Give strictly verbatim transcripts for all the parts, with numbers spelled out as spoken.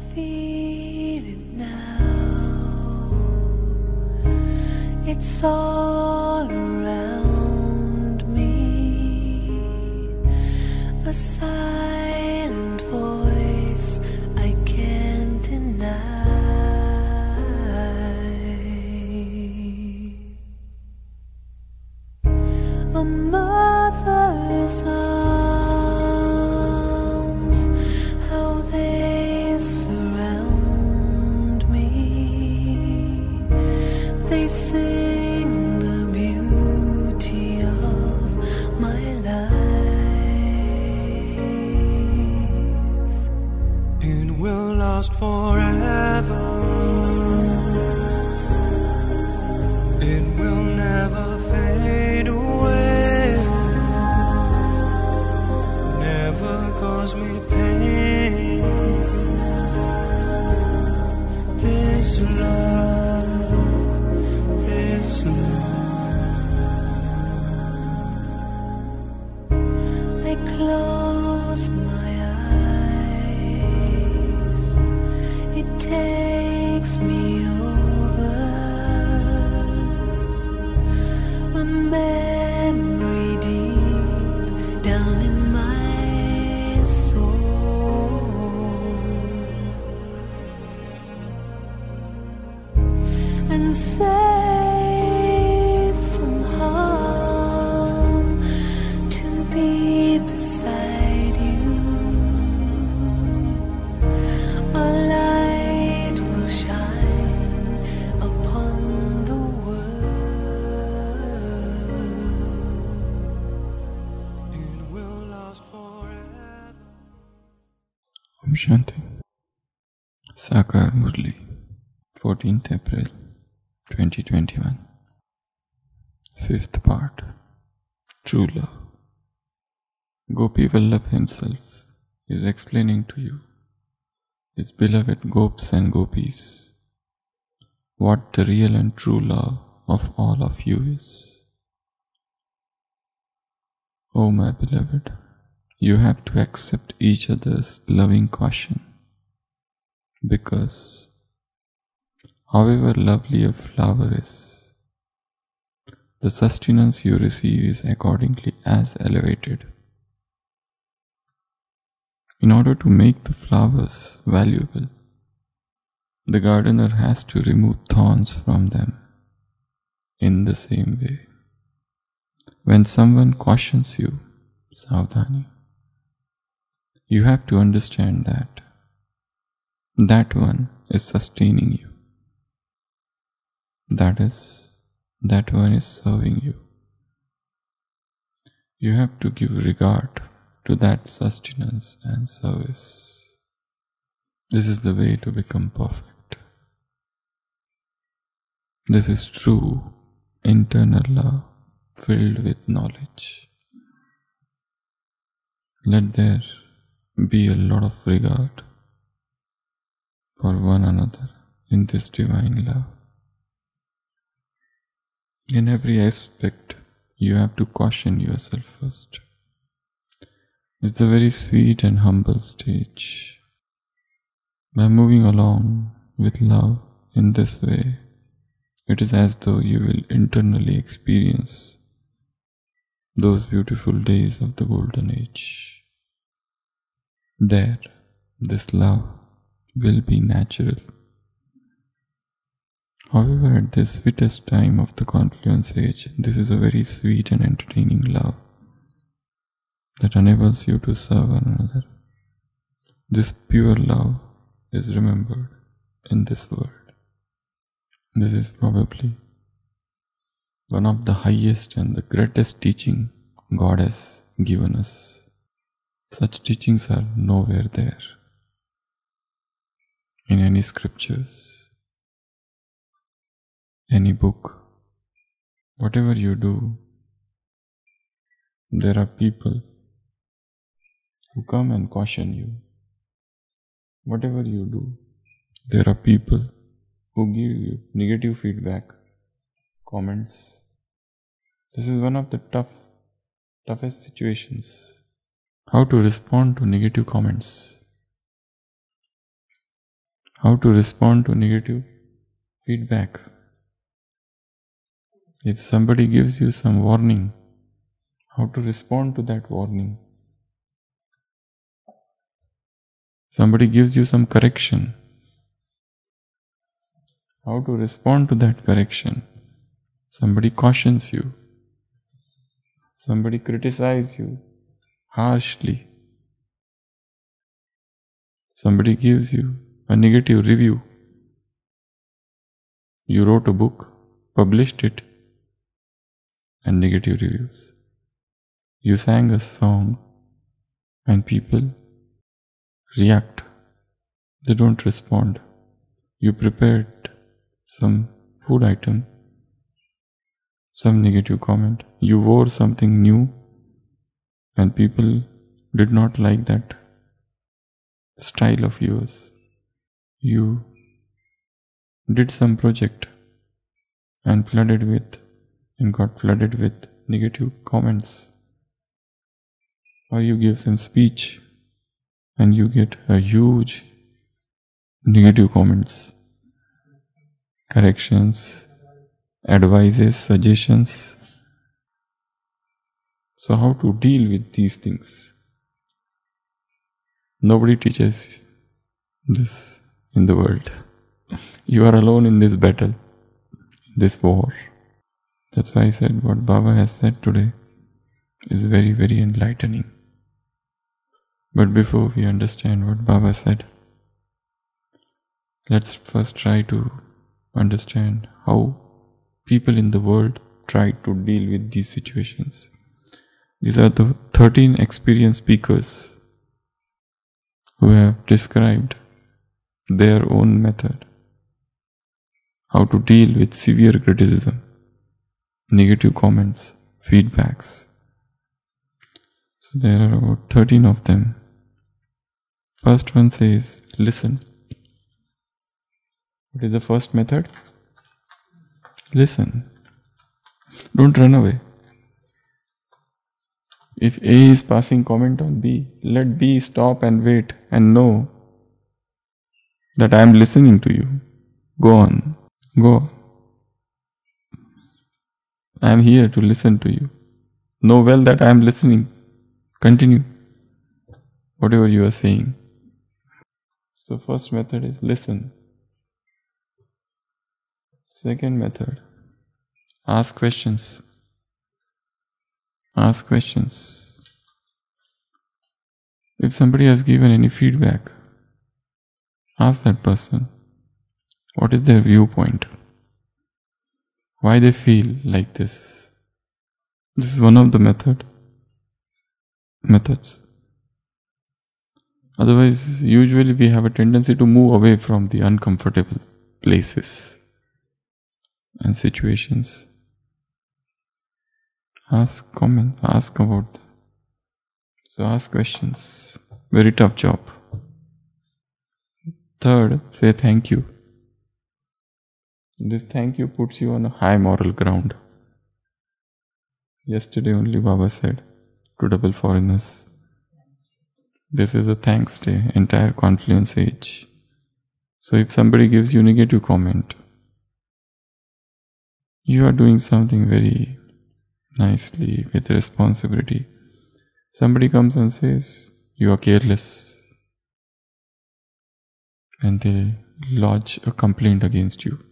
feel it now. It's all around me, a silent voice I can't deny. A mother's arms, how they surround me. They sing the beauty of my life. It will last forever. It will never fade away. Never cause me pain. This love, this love. I close my eyes, it takes me over, a memory deep down in my soul, and safe from harm to be beside you. A light will shine upon the world. It will last forever. Om Shanti. Sakar Murli, fourteenth April twenty twenty-one. Fifth part. True Love. Gopi Vallabh himself is explaining to you, his beloved Gops and Gopis, what the real and true love of all of you is. O my beloved, you have to accept each other's loving caution, because however lovely a flower is, the sustenance you receive is accordingly as elevated. In order to make the flowers valuable, the gardener has to remove thorns from them. In the same way, when someone cautions you, Savdhani, you have to understand that that one is sustaining you. That is, that one is serving you. You have to give regard to that sustenance and service. This is the way to become perfect. This is true internal love filled with knowledge. Let there be a lot of regard for one another in this divine love. In every aspect, you have to caution yourself first. It's a very sweet and humble stage. By moving along with love in this way, it is as though you will internally experience those beautiful days of the golden age. There, this love will be natural. However, at this sweetest time of the confluence age, this is a very sweet and entertaining love that enables you to serve one another. This pure love is remembered in this world. This is probably one of the highest and the greatest teaching God has given us. Such teachings are nowhere there in any scriptures, any book. Whatever you do, there are people who come and caution you. Whatever you do, there are people who give you negative feedback, comments. This is one of the tough, toughest situations. How to respond to negative comments. How to respond to negative feedback. If somebody gives you some warning, how to respond to that warning. Somebody gives you some correction. How to respond to that correction. Somebody cautions you. Somebody criticizes you harshly. Somebody gives you a negative review. You wrote a book, published it, and negative reviews. You sang a song and people react. They don't respond. You prepared some food item, some negative comment. You wore something new and people did not like that style of yours. You did some project and flooded with and got flooded with negative comments. Or you give some speech and you get a huge negative comments, corrections, advices, suggestions. So how to deal with these things? Nobody teaches this in the world. You are alone in this battle, this war. That's why I said what Baba has said today is very, very enlightening. But before we understand what Baba said, let's first try to understand how people in the world try to deal with these situations. These are the thirteen experienced speakers who have described their own method, how to deal with severe criticism, negative comments, feedbacks. So there are about thirteen of them. First one says, listen. What is the first method? Listen. Don't run away. If A is passing comment on B, let B stop and wait and know that I am listening to you. Go on. Go on. I am here to listen to you. Know well that I am listening. Continue. Whatever you are saying. So first method is listen. Second method, ask questions. Ask questions. If somebody has given any feedback, ask that person, what is their viewpoint? Why they feel like this? This is one of the method, methods. Otherwise, usually we have a tendency to move away from the uncomfortable places and situations. Ask comment, ask about them. So ask questions. Very tough job. Third, say thank you. This thank you puts you on a high moral ground. Yesterday only Baba said to double foreigners, this is a thanks day, entire confluence age. So if somebody gives you negative comment, you are doing something very nicely with responsibility. Somebody comes and says, you are careless. And they lodge a complaint against you.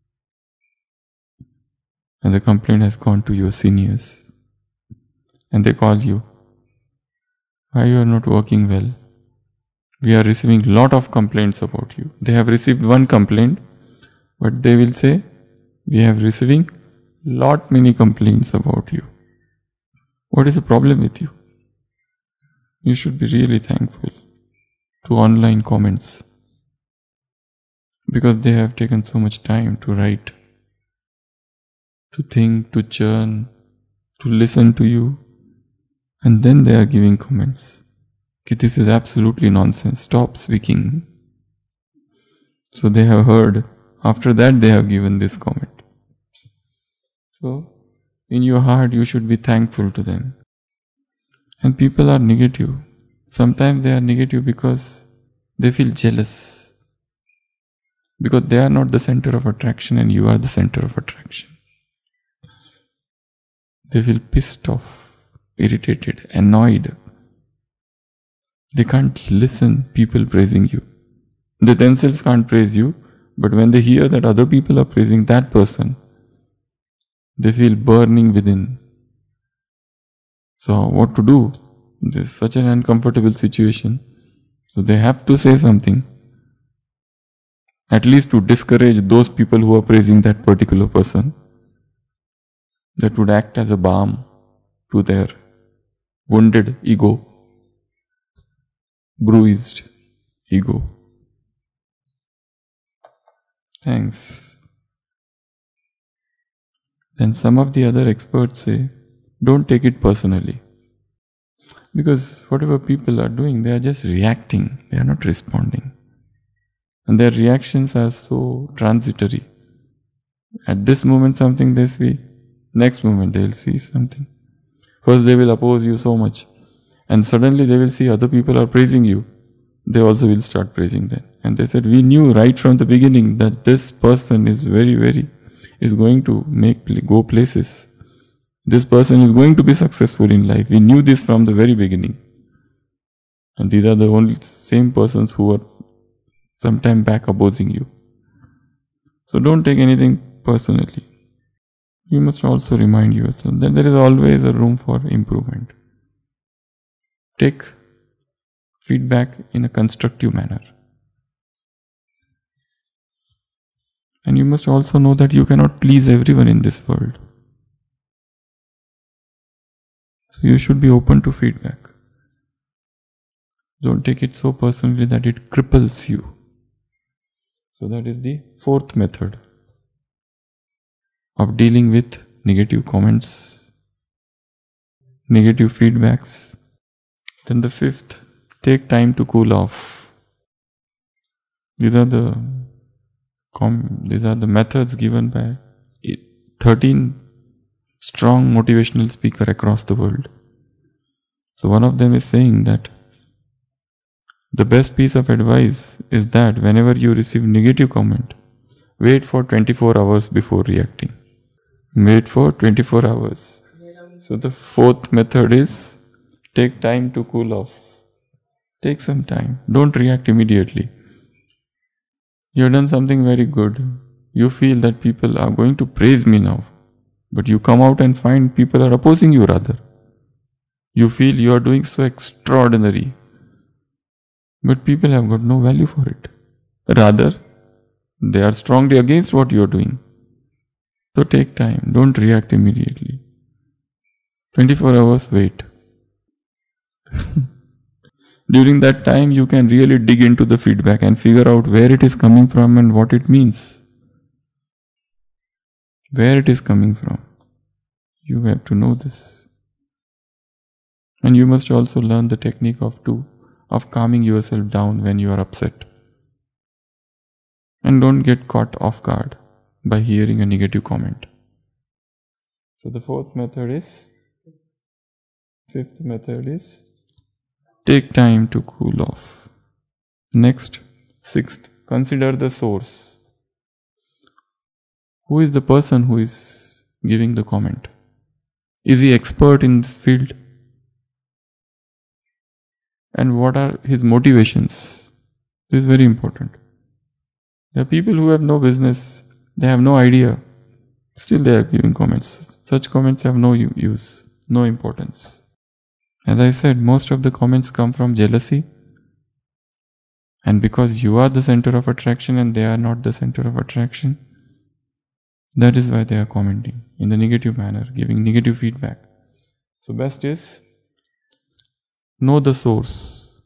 And the complaint has gone to your seniors. And they call you. Why you are not working well? We are receiving lot of complaints about you. They have received one complaint, but they will say, we have receiving lot many complaints about you. What is the problem with you? You should be really thankful to online comments because they have taken so much time to write, to think, to churn, to listen to you, and then they are giving comments. Okay, this is absolutely nonsense. Stop speaking. So they have heard. After that they have given this comment. So, in your heart you should be thankful to them. And people are negative. Sometimes they are negative because they feel jealous. Because they are not the center of attraction and you are the center of attraction. They feel pissed off, irritated, annoyed. They can't listen people praising you. They themselves can't praise you, but when they hear that other people are praising that person, they feel burning within. So what to do? This is such an uncomfortable situation. So they have to say something, at least to discourage those people who are praising that particular person. That would act as a balm to their wounded ego, bruised ego. Thanks. Then some of the other experts say, don't take it personally. Because whatever people are doing, they are just reacting, they are not responding. And their reactions are so transitory. At this moment something they see, next moment they will see something. First they will oppose you so much, and suddenly they will see other people are praising you. They also will start praising them. And they said, we knew right from the beginning that this person is very, very, is going to make go places. This person is going to be successful in life. We knew this from the very beginning. And these are the only same persons who are sometime back opposing you. So don't take anything personally. You must also remind yourself that there is always a room for improvement. Take feedback in a constructive manner. And you must also know that you cannot please everyone in this world. So you should be open to feedback. Don't take it so personally that it cripples you. So that is the fourth method of dealing with negative comments, negative feedbacks. Then the fifth, take time to cool off. These are the com- these are the methods given by thirteen strong motivational speakers across the world. So one of them is saying that the best piece of advice is that whenever you receive negative comment, wait for twenty-four hours before reacting. Wait for twenty-four hours. So the fourth method is take time to cool off. Take some time. Don't react immediately. You have done something very good. You feel that people are going to praise me now. But you come out and find people are opposing you rather. You feel you are doing so extraordinary. But people have got no value for it. Rather, they are strongly against what you are doing. So take time. Don't react immediately. twenty-four hours wait. During that time, you can really dig into the feedback and figure out where it is coming from and what it means. Where it is coming from. You have to know this. And you must also learn the technique of two, of calming yourself down when you are upset. And don't get caught off guard by hearing a negative comment. So the fourth method is, fifth method is, take time to cool off. Next, sixth, consider the source. Who is the person who is giving the comment? Is he expert in this field? And what are his motivations? This is very important. There are people who have no business, they have no idea, still they are giving comments. Such comments have no use, no importance. As I said, most of the comments come from jealousy. And because you are the center of attraction and they are not the center of attraction, that is why they are commenting in the negative manner, giving negative feedback. So best is, know the source.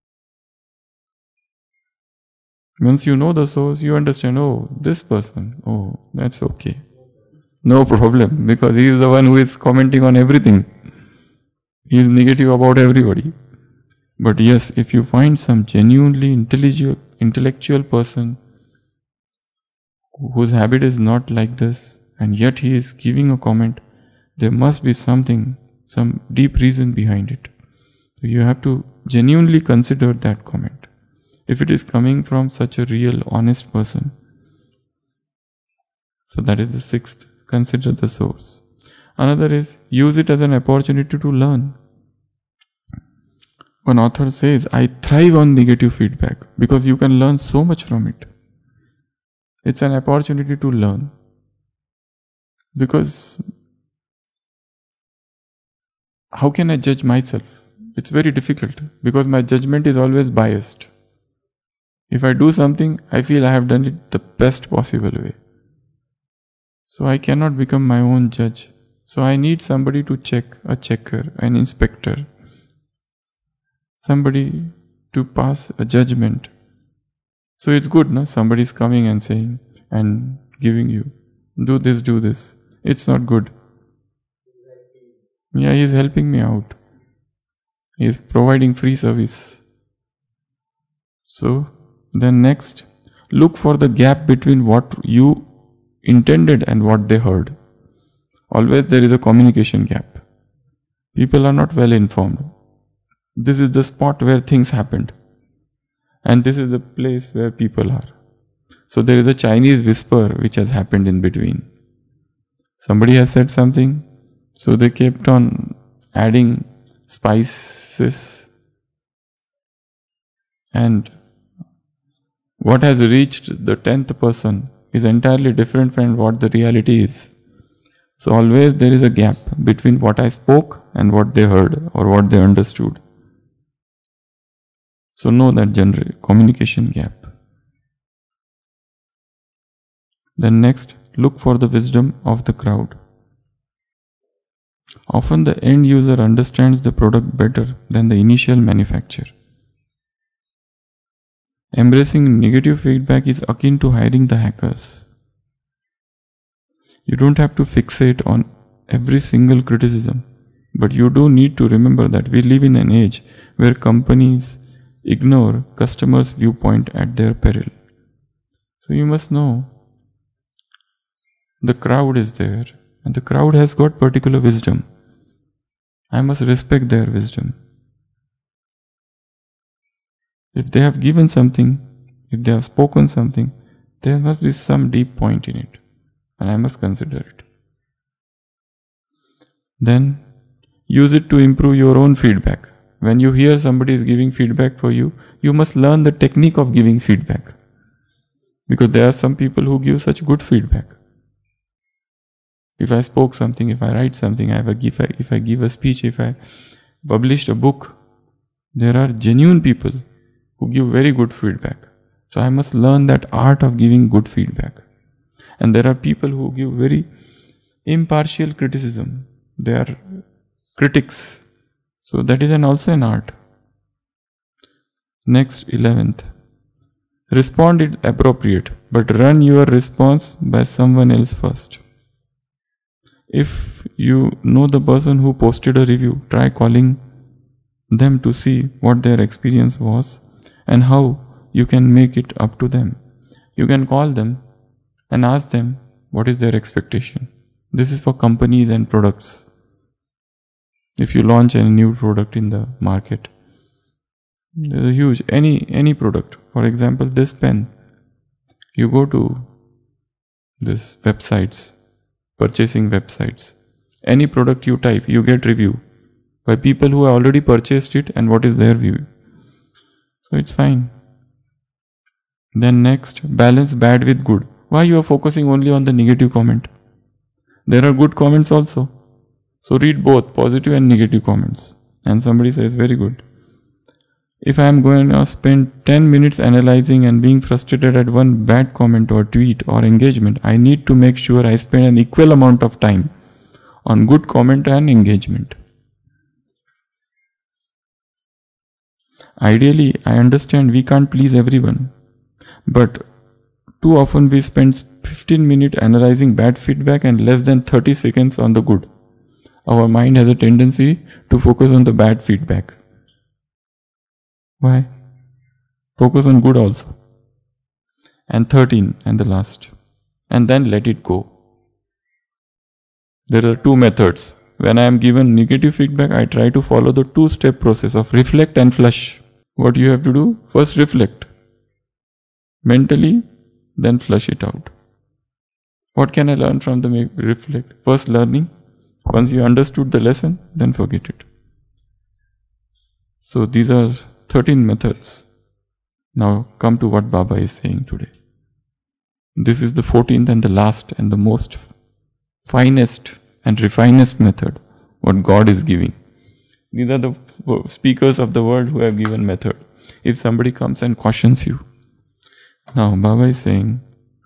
Once you know the source, you understand, oh, this person, oh, that's okay. No problem, because he is the one who is commenting on everything. He is negative about everybody. But yes, if you find some genuinely intellectual, intellectual person whose habit is not like this, and yet he is giving a comment, there must be something, some deep reason behind it. So you have to genuinely consider that comment. If it is coming from such a real, honest person, So that is the sixth. Consider the source. Another is use it as an opportunity to learn. One author says, I thrive on negative feedback because you can learn so much from it. It's an opportunity to learn. Because how can I judge myself? It's very difficult because my judgment is always biased. If I do something, I feel I have done it the best possible way. So I cannot become my own judge. So I need somebody to check, a checker, an inspector, somebody to pass a judgment. So it's good, no? Somebody is coming and saying and giving you, do this, do this. It's not good. Yeah, he is helping me out. He is providing free service. So then next, look for the gap between what you intended and what they heard. Always there is a communication gap. People are not well informed. This is the spot where things happened. And this is the place where people are. So there is a Chinese whisper which has happened in between. Somebody has said something, so they kept on adding spices. And what has reached the tenth person is entirely different from what the reality is. So always there is a gap between what I spoke and what they heard or what they understood. So know that general communication gap. Then next, look for the wisdom of the crowd. Often the end user understands the product better than the initial manufacturer. Embracing negative feedback is akin to hiring the hackers. You don't have to fixate on every single criticism, but you do need to remember that we live in an age where companies ignore customers' viewpoint at their peril. So you must know the crowd is there and the crowd has got particular wisdom. I must respect their wisdom. If they have given something, if they have spoken something, there must be some deep point in it, and I must consider it. Then, use it to improve your own feedback. When you hear somebody is giving feedback for you, you must learn the technique of giving feedback. Because there are some people who give such good feedback. If I spoke something, if I write something, if I give, if I give a speech, if I published a book, there are genuine people who give very good feedback. So I must learn that art of giving good feedback. And there are people who give very impartial criticism. They are critics. So that is an also an art. Next, eleventh. Respond is appropriate, but run your response by someone else first. If you know the person who posted a review, try calling them to see what their experience was and how you can make it up to them. You can call them and ask them what is their expectation. This is for companies and products. If you launch a new product in the market, there's a huge, any, any product. For example, this pen. You go to this websites, purchasing websites. Any product you type, you get review by people who have already purchased it and what is their view. So it's fine. Then next, balance bad with good. Why you are focusing only on the negative comment? There are good comments also. So read both positive and negative comments. And somebody says, very good. If I am going to spend ten minutes analyzing and being frustrated at one bad comment or tweet or engagement, I need to make sure I spend an equal amount of time on good comment and engagement. Ideally, I understand we can't please everyone, but too often we spend fifteen minutes analyzing bad feedback and less than thirty seconds on the good. Our mind has a tendency to focus on the bad feedback. Why? Focus on good also. And thirteen, and the last. And then let it go. There are two methods. When I am given negative feedback, I try to follow the two-step process of reflect and flush. What you have to do? First reflect. Mentally, then flush it out. What can I learn from them? Reflect. First learning. Once you understood the lesson, then forget it. So these are thirteen methods. Now come to what Baba is saying today. This is the fourteenth and the last and the most finest and refinest method what God is giving. These are the speakers of the world who have given method. If somebody comes and cautions you. Now Baba is saying,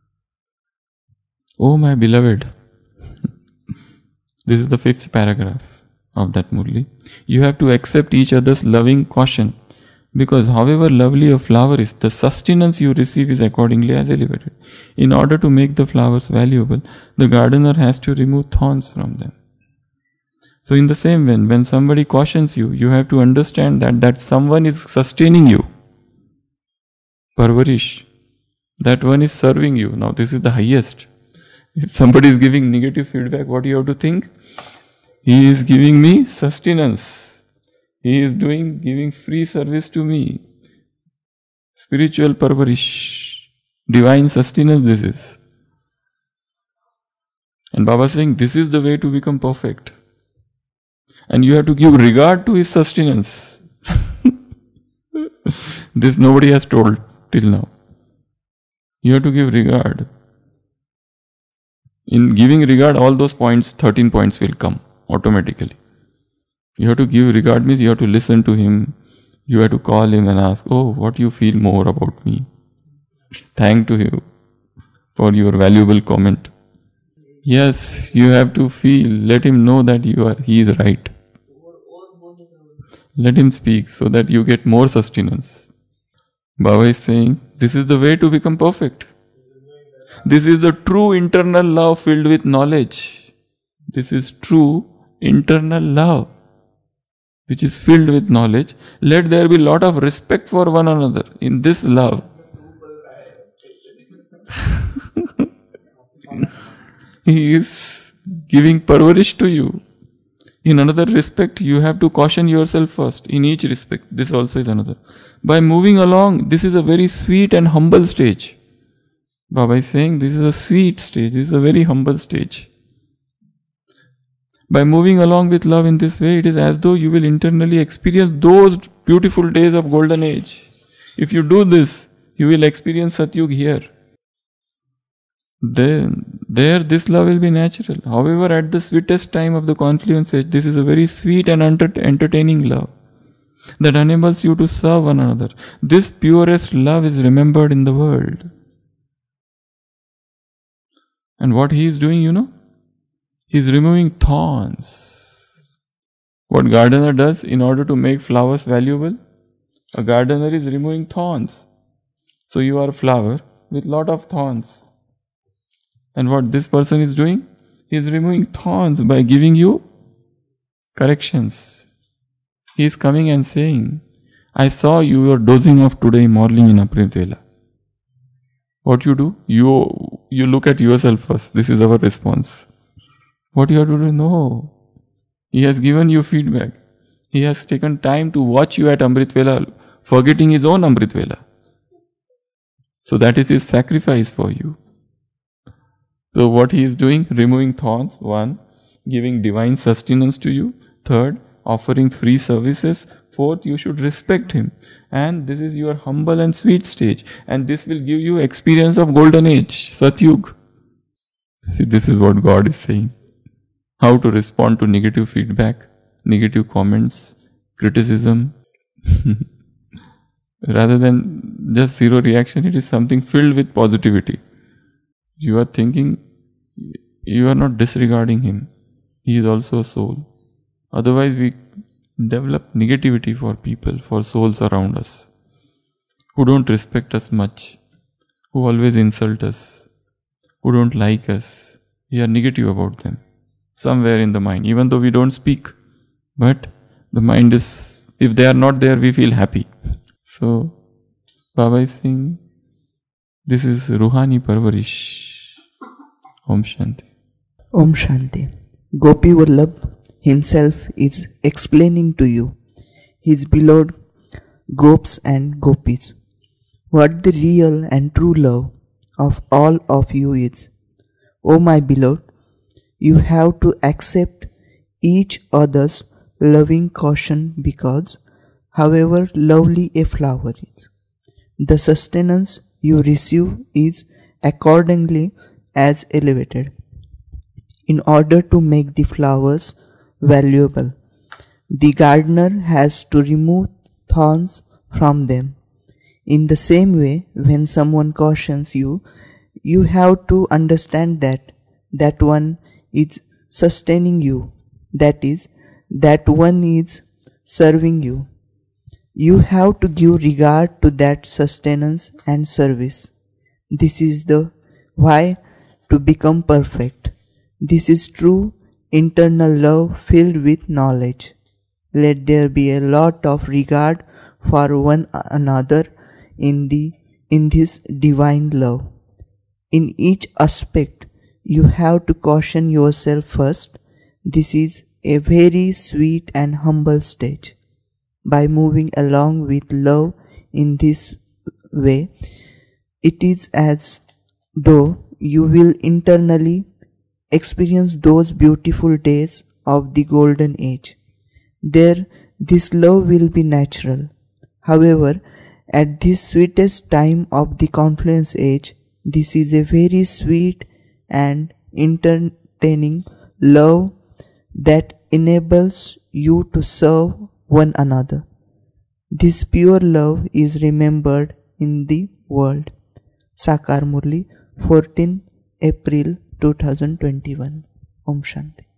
oh my beloved, this is the fifth paragraph of that Murli. You have to accept each other's loving caution, because however lovely a flower is, the sustenance you receive is accordingly as elevated. In order to make the flowers valuable, the gardener has to remove thorns from them. So in the same way, when somebody cautions you, you have to understand that that someone is sustaining you. Parvarish. That one is serving you. Now this is the highest. If somebody is giving negative feedback, what do you have to think? He is giving me sustenance. He is doing, giving free service to me. Spiritual parvarish. Divine sustenance this is. And Baba is saying, this is the way to become perfect. And you have to give regard to his sustenance. This nobody has told till now. You have to give regard. In giving regard, all those points, thirteen points will come automatically. You have to give regard means you have to listen to him. You have to call him and ask, oh, what do you feel more about me? Thank to you for your valuable comment. Yes, you have to feel, let him know that you are, he is right. Let him speak so that you get more sustenance. Baba is saying, this is the way to become perfect. This is the true internal love filled with knowledge. This is true internal love, which is filled with knowledge. Let there be lot of respect for one another in this love. He is giving parvarish to you. In another respect, you have to caution yourself first. In each respect, this also is another. By moving along, this is a very sweet and humble stage. Baba is saying this is a sweet stage, this is a very humble stage. By moving along with love in this way, it is as though you will internally experience those beautiful days of golden age. If you do this, you will experience Satyug here. Then, there this love will be natural. However, at the sweetest time of the confluence age, this is a very sweet and enter- entertaining love that enables you to serve one another. This purest love is remembered in the world. And what he is doing, you know? He is removing thorns. What gardener does in order to make flowers valuable? A gardener is removing thorns. So you are a flower with lot of thorns. And what this person is doing? He is removing thorns by giving you corrections. He is coming and saying, I saw you were dozing off today morning in Amrit Vela. What you do? You, you look at yourself first. This is our response. What you have to do? No. He has given you feedback. He has taken time to watch you at Amrit Vela, forgetting his own Amrit Vela. So that is his sacrifice for you. So what he is doing? Removing thorns. One, giving divine sustenance to you. Third, offering free services. Fourth, you should respect him. And this is your humble and sweet stage. And this will give you experience of golden age, Satyug. See, this is what God is saying. How to respond to negative feedback, negative comments, criticism. Rather than just zero reaction, it is something filled with positivity. You are thinking, you are not disregarding him. He is also a soul. Otherwise we develop negativity for people, for souls around us, who don't respect us much, who always insult us, who don't like us. We are negative about them, somewhere in the mind, even though we don't speak. But the mind is, if they are not there, we feel happy. So, Baba is saying, this is Ruhani Parvarish. Om Shanti. Om Shanti. Gopi Vallabh himself is explaining to you, his beloved Gops and Gopis, what the real and true love of all of you is. O my beloved, you have to accept each other's loving caution because, however lovely a flower is, the sustenance you receive is accordingly as elevated. In order to make the flowers valuable, the gardener has to remove thorns from them. In the same way, when someone cautions you, you have to understand that that one is sustaining you, that is, that one is serving you. You have to give regard to that sustenance and service. This is the why to become perfect. This is true internal love filled with knowledge. Let there be a lot of regard for one another in the in this divine love. In each aspect, you have to caution yourself first. This is a very sweet and humble stage. By moving along with love in this way, it is as though you will internally experience those beautiful days of the golden age. There, this love will be natural. However, at this sweetest time of the confluence age, this is a very sweet and entertaining love that enables you to serve one another. This pure love is remembered in the world. Sakar Murli, fourteenth April two thousand twenty-one. Om Shanti.